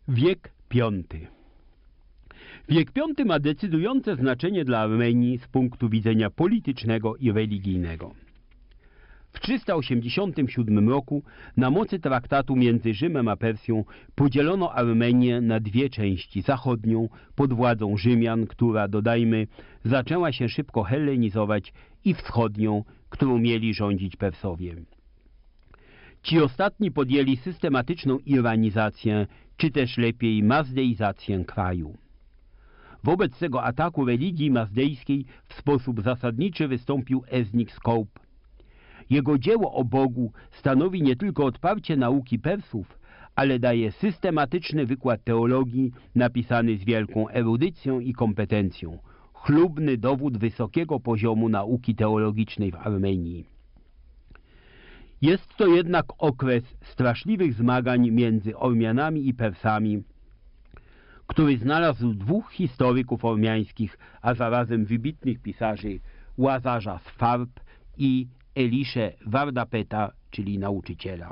Wiek V. Wiek V ma decydujące znaczenie dla Armenii z punktu widzenia politycznego i religijnego. W 387 roku na mocy traktatu między Rzymem a Persją podzielono Armenię na dwie części: zachodnią pod władzą Rzymian, która, dodajmy, zaczęła się szybko hellenizować, i wschodnią, którą mieli rządzić Persowie. Ci ostatni podjęli systematyczną iranizację, czy też lepiej mazdeizację kraju. Wobec tego ataku religii mazdejskiej w sposób zasadniczy wystąpił Eznik Skoup. Jego dzieło o Bogu stanowi nie tylko odparcie nauki Persów, ale daje systematyczny wykład teologii napisany z wielką erudycją i kompetencją, chlubny dowód wysokiego poziomu nauki teologicznej w Armenii. Jest to jednak okres straszliwych zmagań między Ormianami i Persami, który znalazł dwóch historyków ormiańskich, a zarazem wybitnych pisarzy, Łazarza z Farb i Elisze Vardapeta, czyli nauczyciela.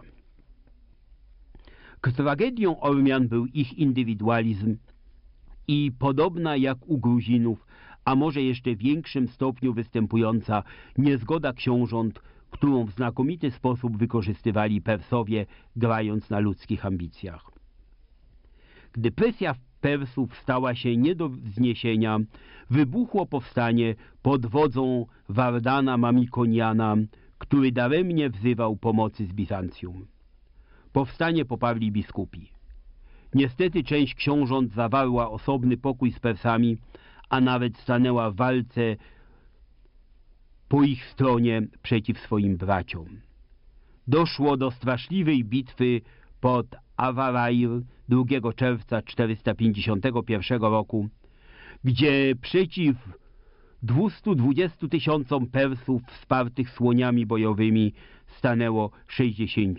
Tragedią Ormian był ich indywidualizm i podobna jak u Gruzinów, a może jeszcze w większym stopniu występująca niezgoda książąt, którą w znakomity sposób wykorzystywali Persowie, grając na ludzkich ambicjach. Gdy presja Persów stała się nie do zniesienia, wybuchło powstanie pod wodzą Wardana Mamikoniana, który daremnie wzywał pomocy z Bizancjum. Powstanie poparli biskupi. Niestety część książąt zawarła osobny pokój z Persami, a nawet stanęła w walce po ich stronie przeciw swoim braciom. Doszło do straszliwej bitwy pod Avarair 2 czerwca 451 roku, gdzie przeciw 220 000 Persów wspartych słoniami bojowymi stanęło 60.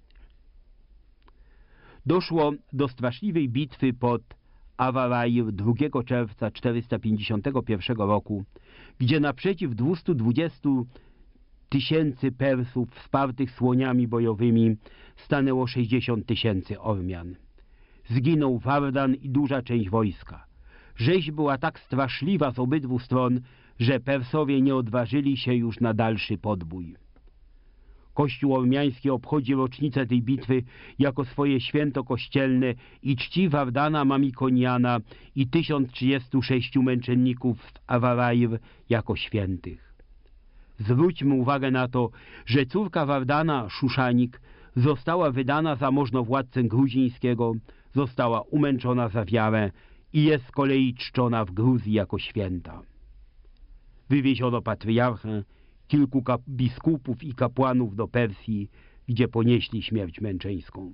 Doszło do straszliwej bitwy pod Avarair 2 czerwca 451 roku, gdzie naprzeciw 220 000 Persów wspartych słoniami bojowymi stanęło 60 000 Ormian. Zginął Wardan i duża część wojska. Rzeź była tak straszliwa z obydwu stron, że Persowie nie odważyli się już na dalszy podbój. Kościół ormiański obchodzi rocznicę tej bitwy jako swoje święto kościelne i czci Wardana Mamikoniana i 1036 męczenników z Avarair jako świętych. Zwróćmy uwagę na to, że córka Wardana, Szuszanik, została wydana za możnowładcę gruzińskiego, została umęczona za wiarę i jest z kolei czczona w Gruzji jako święta. Wywieziono patriarchę, kilku biskupów i kapłanów do Persji, gdzie ponieśli śmierć męczeńską.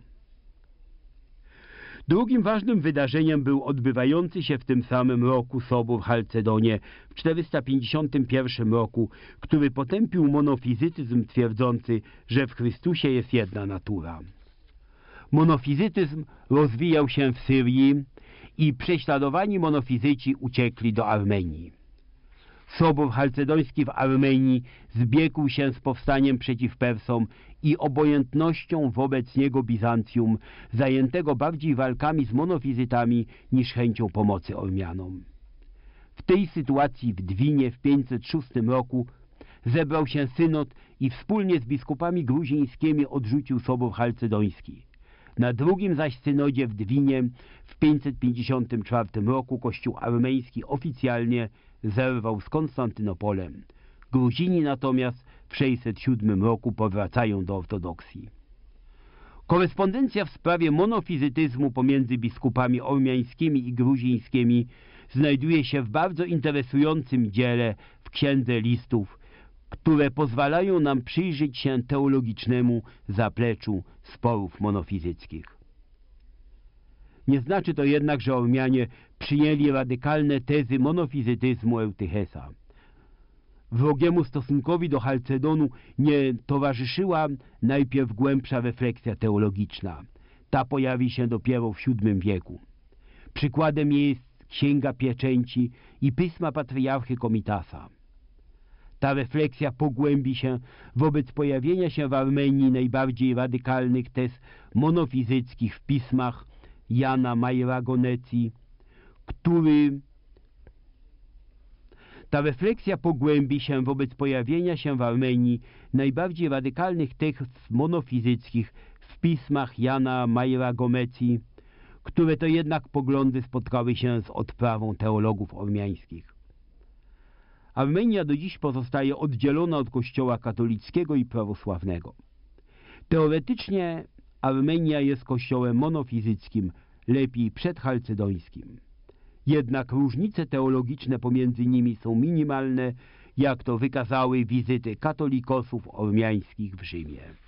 Drugim ważnym wydarzeniem był odbywający się w tym samym roku sobór w Chalcedonie w 451 roku, który potępił monofizytyzm twierdzący, że w Chrystusie jest jedna natura. Monofizytyzm rozwijał się w Syrii i prześladowani monofizyci uciekli do Armenii. Sobór chalcedoński w Armenii zbiegł się z powstaniem przeciw Persom i obojętnością wobec niego Bizancjum, zajętego bardziej walkami z monofizytami niż chęcią pomocy Ormianom. W tej sytuacji w Dwinie w 506 roku zebrał się synod i wspólnie z biskupami gruzińskimi odrzucił sobór chalcedoński. Na drugim zaś synodzie w Dwinie w 554 roku Kościół armeński oficjalnie zerwał z Konstantynopolem. Gruzini natomiast w 607 roku powracają do ortodoksji. Korespondencja w sprawie monofizytyzmu pomiędzy biskupami ormiańskimi i gruzińskimi znajduje się w bardzo interesującym dziele w Księdze Listów, które pozwalają nam przyjrzeć się teologicznemu zapleczu sporów monofizyckich. Nie znaczy to jednak, że Ormianie przyjęli radykalne tezy monofizytyzmu Eutychesa. Wrogiemu stosunkowi do Chalcedonu nie towarzyszyła najpierw głębsza refleksja teologiczna. Ta pojawi się dopiero w VII wieku. Przykładem jest Księga Pieczęci i Pisma Patriarchy Komitasa. Ta refleksja pogłębi się wobec pojawienia się w Armenii najbardziej radykalnych tez monofizyckich w pismach Jana Majera-Gonecji, który ta refleksja pogłębi się wobec pojawienia się w Armenii najbardziej radykalnych tekstów monofizyckich w pismach Jana Majera-Gonecji, które to jednak poglądy spotkały się z odprawą teologów ormiańskich. Armenia do dziś pozostaje oddzielona od Kościoła katolickiego i prawosławnego. Teoretycznie Armenia jest kościołem monofizyckim, lepiej przedchalcedońskim. Jednak różnice teologiczne pomiędzy nimi są minimalne, jak to wykazały wizyty katolikosów ormiańskich w Rzymie.